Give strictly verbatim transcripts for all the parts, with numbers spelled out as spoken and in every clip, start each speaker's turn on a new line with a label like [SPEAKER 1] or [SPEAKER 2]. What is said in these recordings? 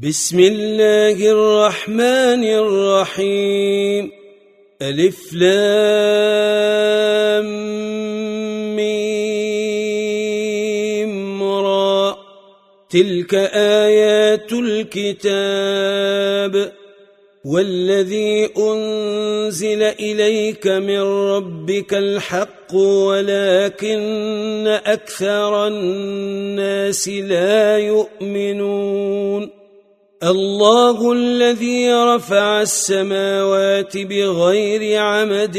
[SPEAKER 1] بسم الله الرحمن الرحيم ألف لام ميم را تلك آيات الكتاب والذي أنزل إليك من ربك الحق ولكن أكثر الناس لا يؤمنون الله الذي رفع السماوات بغير عمد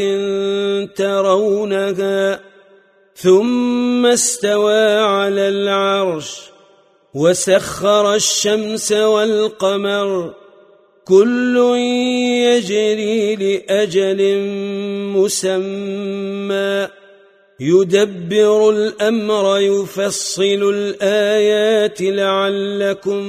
[SPEAKER 1] ترونها ثم استوى على العرش وسخر الشمس والقمر كل يجري لأجل مسمى يدبر الأمر يفصل الآيات لعلكم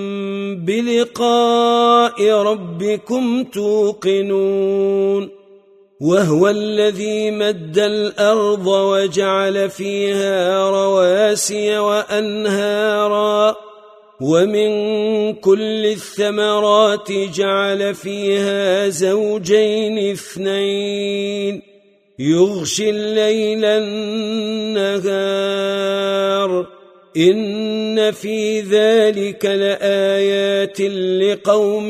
[SPEAKER 1] بلقاء ربكم توقنون وهو الذي مد الأرض وجعل فيها رواسي وأنهارا ومن كل الثمرات جعل فيها زوجين اثنين يغشي الليل النهار إن في ذلك لآيات لقوم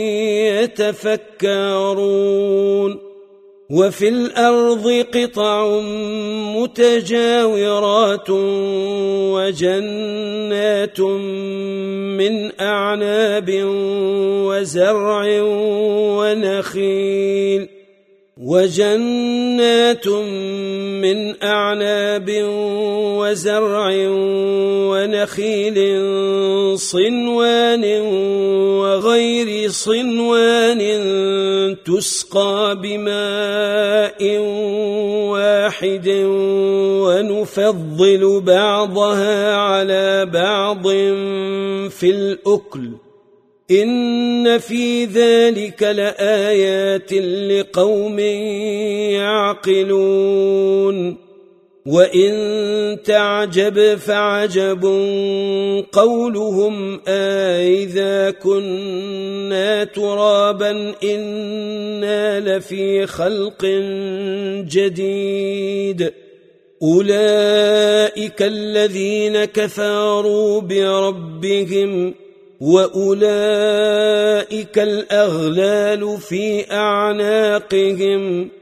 [SPEAKER 1] يتفكرون وفي الأرض قطع متجاورات وجنات من أعناب وزرع ونخيل وجنات من أعناب وزرع ونخيل صنوان وغير صنوان تسقى بماء واحد ونفضل بعضها على بعض في الأكل إن في ذلك لآيات لقوم يعقلون وإن تعجب فعجب قولهم أإذا كنا ترابا إنا لفي خلق جديد أولئك الذين كفروا بربهم وأولئك الأغلال في أعناقهم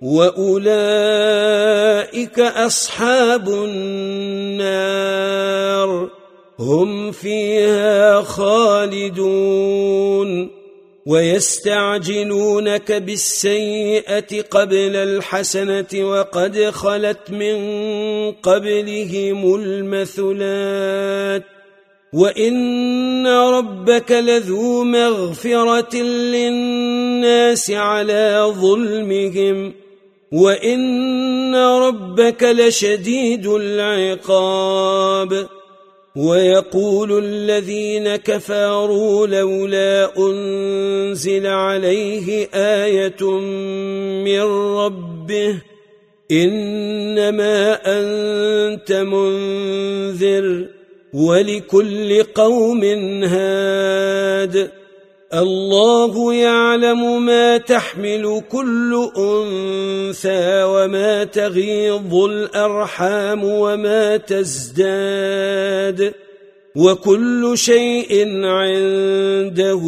[SPEAKER 1] وأولئك أصحاب النار هم فيها خالدون ويستعجلونك بالسيئة قبل الحسنة وقد خلت من قبلهم المثلات وإن ربك لذو مغفرة للناس على ظلمهم وإن ربك لشديد العقاب ويقول الذين كفروا لولا أنزل عليه آية من ربه إنما أنت منذر ولكل قوم هاد الله يعلم ما تحمل كل أنثى وما تغيض الأرحام وما تزداد وكل شيء عنده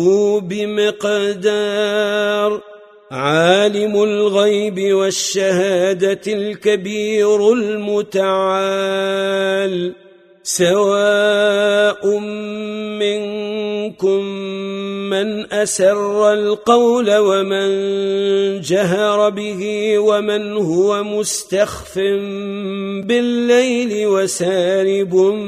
[SPEAKER 1] بمقدار عالم الغيب والشهادة الكبير المتعال سواء منكم من أسر القول ومن جهر به ومن هو مستخف بالليل وسارب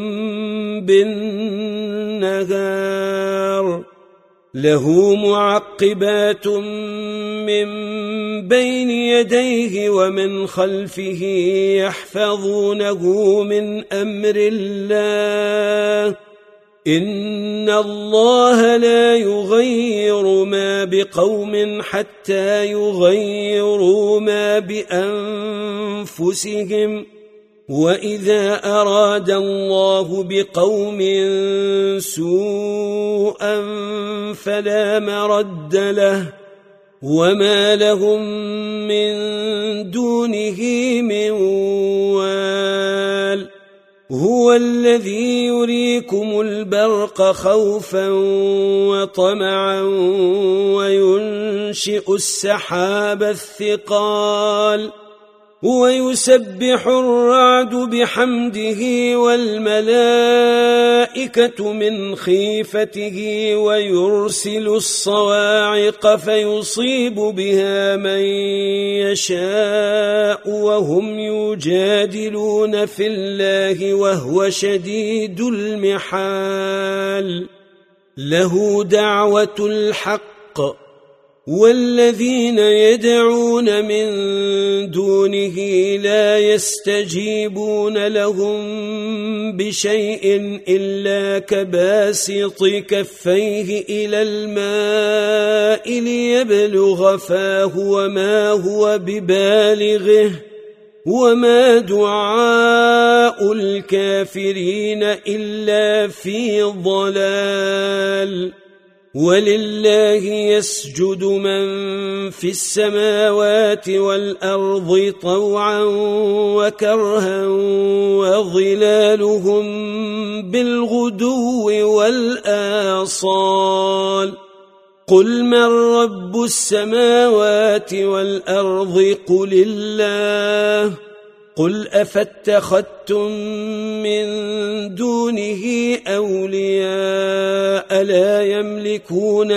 [SPEAKER 1] بالنهار له معقبات من بين يديه ومن خلفه يحفظونه من أمر الله إن الله لا يغير ما بقوم حتى يغيروا ما بأنفسهم وإذا أراد الله بقوم سوءا فلا مرد له وما لهم من دونه من وال هو الذي يريكم البرق خوفا وطمعا وينشئ السحاب الثقال ويسبح الرعد بحمده والملائكة من خيفته ويرسل الصواعق فيصيب بها من يشاء وهم يجادلون في الله وهو شديد المحال له دعوة الحق والذين يدعون من دونه لا يستجيبون لهم بشيء إلا كباسط كفيه إلى الماء ليبلغ فاه وما هو ببالغه وما دعاء الكافرين إلا في ضلال ولله يسجد من في السماوات والأرض طوعا وكرها وظلالهم بالغدو والآصال قل من رب السماوات والأرض قل الله قل أفاتخذتم من دونه أولياء لا يملكون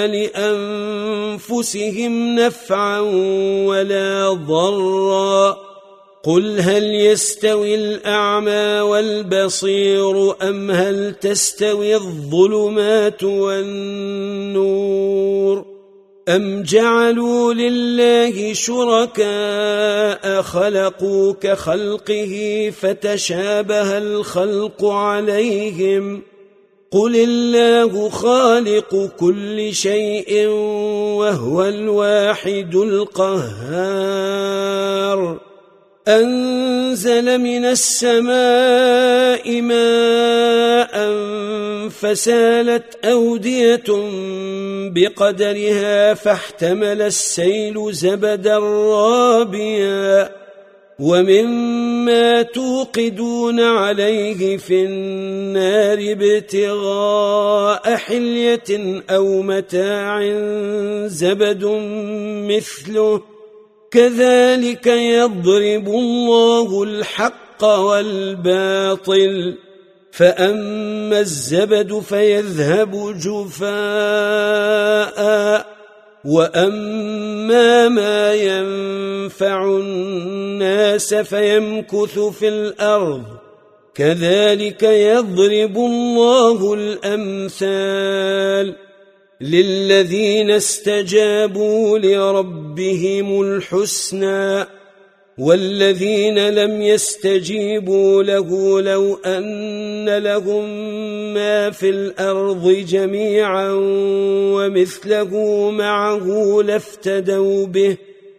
[SPEAKER 1] لأنفسهم نفعا ولا ضرا قل هل يستوي الأعمى والبصير أم هل تستوي الظلمات والنور أم جعلوا لله شركاء خلقوا كخلقه فتشابه الخلق عليهم قل الله خالق كل شيء وهو الواحد القهار أنزل من السماء ماء فسالت أودية بقدرها فاحتمل السيل زبدا رابيا ومما توقدون عليه في النار ابتغاء حلية أو متاع زبد مثله كذلك يضرب الله الحق والباطل فأما الزبد فيذهب جفاء وأما ما ينفع الناس فيمكث في الأرض كذلك يضرب الله الأمثال للذين استجابوا لربهم الحسنى والذين لم يستجيبوا له لو أن لهم ما في الأرض جميعا ومثله معه لافتدوا به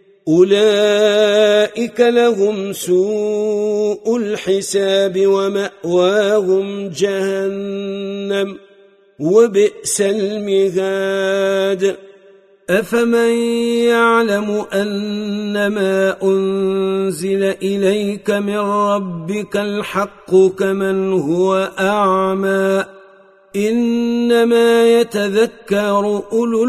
[SPEAKER 1] أولئك لهم سوء الحساب ومأواهم جهنم وبئس المهاد أفمن يعلم أنما أنزل إليك من ربك الحق كمن هو أعمى إنما يتذكر أولو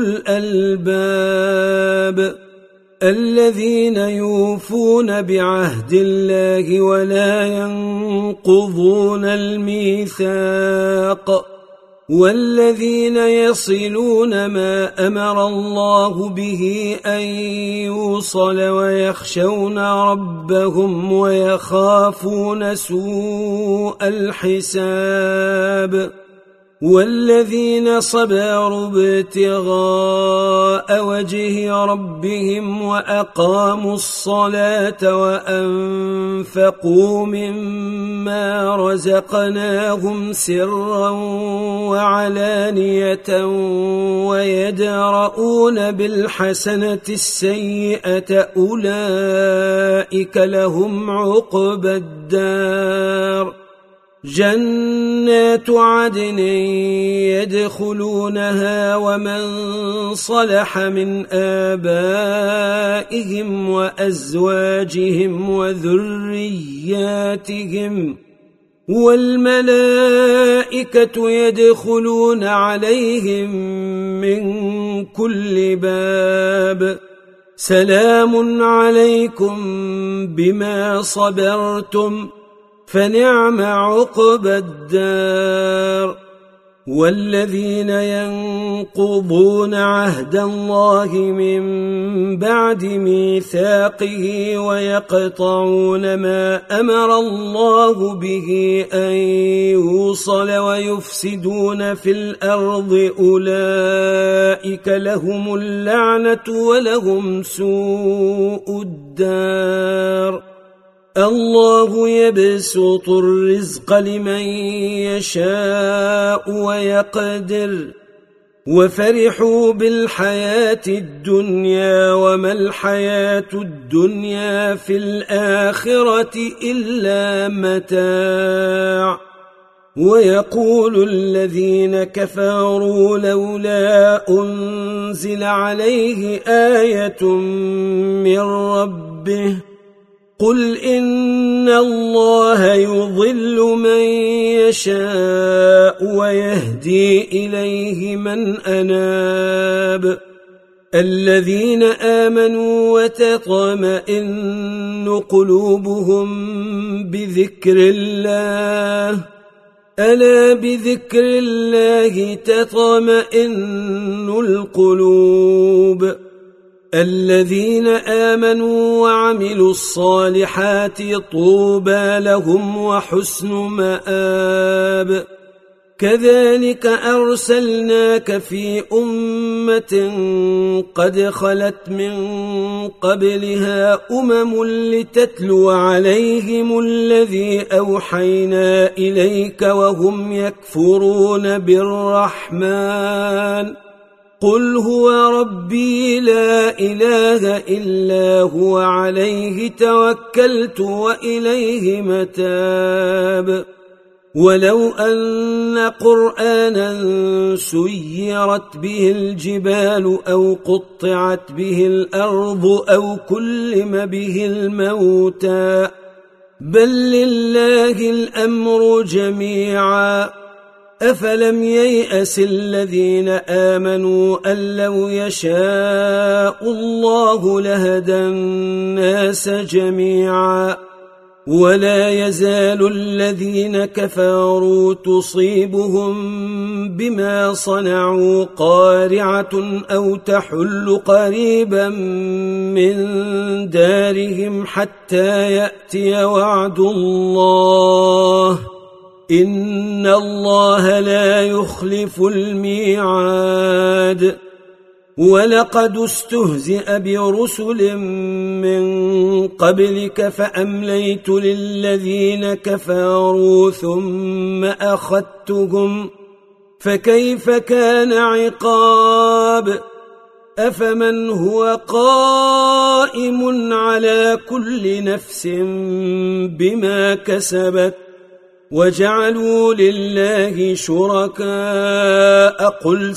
[SPEAKER 1] الألباب الذين يوفون بعهد الله ولا ينقضون الميثاق والذين يصلون ما أمر الله به أن يوصل ويخشون ربهم ويخافون سوء الحساب والذين صبروا ابتغاء وجه ربهم وأقاموا الصلاة وأنفقوا مما رزقناهم سرا وعلانية ويدرؤون بالحسنة السيئة أولئك لهم عقبى الدار جنات عدن يدخلونها ومن صلح من آبائهم وأزواجهم وذرياتهم والملائكة يدخلون عليهم من كل باب سلام عليكم بما صبرتم فنعم عقبى الدار والذين ينقضون عهد الله من بعد ميثاقه ويقطعون ما أمر الله به أن يوصل ويفسدون في الأرض أولئك لهم اللعنة ولهم سوء الدار الله يبسط الرزق لمن يشاء ويقدر وفرحوا بالحياة الدنيا وما الحياة الدنيا في الآخرة إلا متاع ويقول الذين كفروا لولا أنزل عليه آية من ربه قل إن الله يضل من يشاء ويهدي إليه من أناب الذين آمنوا وتطمئن قلوبهم بذكر الله ألا بذكر الله تطمئن القلوب الذين آمنوا وعملوا الصالحات طوبى لهم وحسن مآب كذلك أرسلناك في أمة قد خلت من قبلها أمم لتتلو عليهم الذي أوحينا إليك وهم يكفرون بالرحمن قل هو ربي لا إله إلا هو عليه توكلت وإليه متاب ولو أن قرآنا سيرت به الجبال أو قطعت به الأرض أو كلم به الموتى بل لله الأمر جميعا أفلم ييأس الذين آمنوا أن لو يشاء الله لهدى الناس جميعا ولا يزال الذين كفروا تصيبهم بما صنعوا قارعة أو تحل قريبا من دارهم حتى يأتي وعد الله إن الله لا يخلف الميعاد ولقد استهزئ برسل من قبلك فأمليت للذين كفروا ثم أخذتهم فكيف كان عقاب أفمن هو قائم على كل نفس بما كسبت وجعلوا لله شركاء قل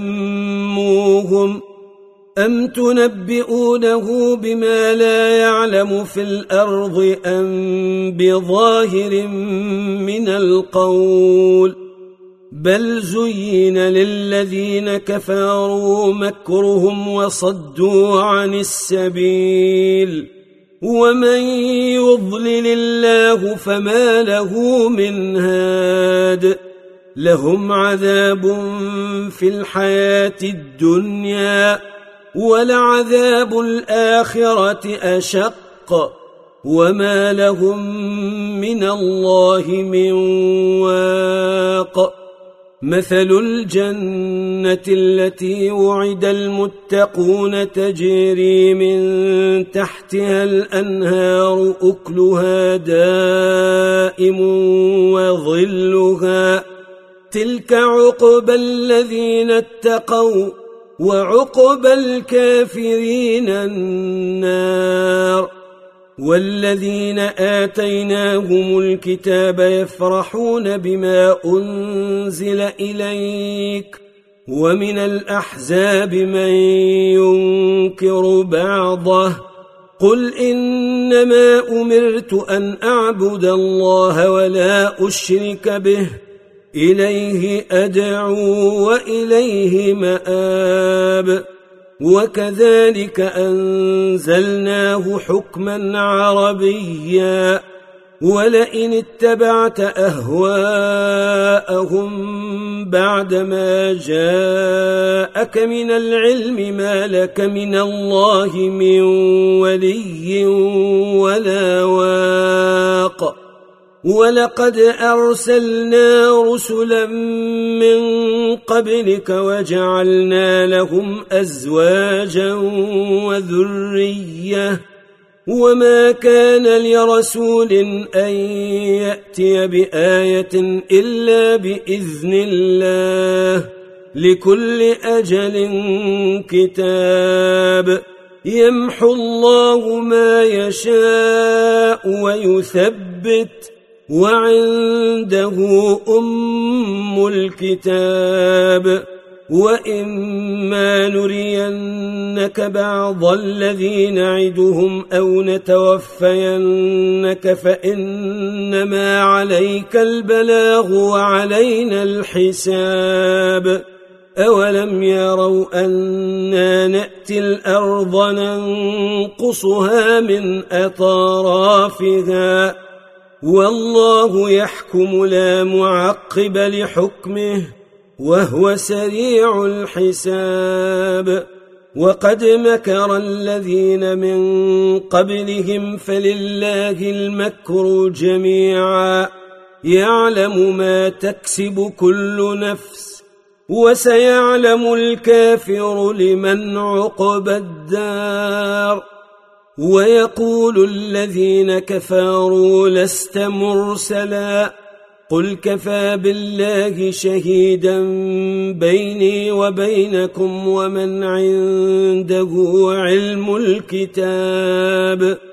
[SPEAKER 1] سموهم أم تنبئونه بما لا يعلم في الأرض أم بظاهر من القول بل زين للذين كفروا مكرهم وصدوا عن السبيل ومن يضلل الله فما له من هاد لهم عذاب في الحياة الدنيا ولعذاب الآخرة أشق وما لهم من الله من واق مثل الجنة التي وعد المتقون تجري من تحتها الأنهار أكلها دائم وظلها تلك عقبى الذين اتقوا وعقبى الكافرين النار والذين آتيناهم الكتاب يفرحون بما أنزل إليك ومن الأحزاب من ينكر بعضه قل إنما أمرت أن أعبد الله ولا أشرك به إليه أدعو وإليه مآب وكذلك أنزلناه حكما عربيا ولئن اتبعت أهواءهم بعدما جاءك من العلم ما لك من الله من ولي ولا واق ولقد أرسلنا رسلا من قبلك وجعلنا لهم أزواجا وذرية وما كان لرسول أن يأتي بآية إلا بإذن الله لكل أجل كتاب يمحو الله ما يشاء ويثبت وعنده أم الكتاب وإما نرينك بعض الذي نعدهم أو نتوفينك فإنما عليك البلاغ وعلينا الحساب أولم يروا أنا نأتي الأرض ننقصها من أطرافها والله يحكم لا معقب لحكمه وهو سريع الحساب وقد مكر الذين من قبلهم فلله المكر جميعا يعلم ما تكسب كل نفس وسيعلم الكافر لمن عقبى الدار ويقول الذين كفروا لست مرسلا قل كفى بالله شهيدا بيني وبينكم ومن عنده علم الكتاب